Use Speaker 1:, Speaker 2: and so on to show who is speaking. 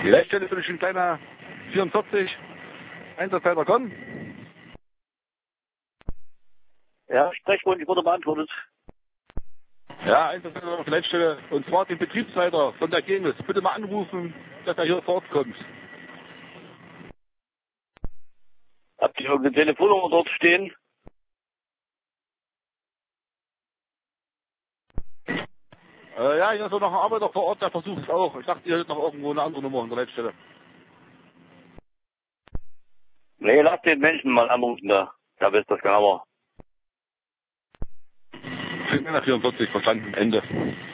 Speaker 1: Die Leitstelle für ein kleiner 44. Einsatzleiter kommen.
Speaker 2: Ja, Sprechwunsch wurde beantwortet.
Speaker 1: Ja, Einsatzleiter auf der Leitstelle. Und zwar den Betriebsleiter von der Gemis. Bitte mal anrufen, dass er hier vor Ort kommt.
Speaker 2: Habt ihr irgendeine Telefonnummer dort stehen?
Speaker 1: Ja, hier ist noch ein Arbeiter vor Ort, der versucht es auch. Ich dachte, ihr hättet noch irgendwo eine andere Nummer an der Leitstelle.
Speaker 2: Nee, lass den Menschen mal anrufen da. Da wisst das genauer.
Speaker 1: 44, verstanden, Ende.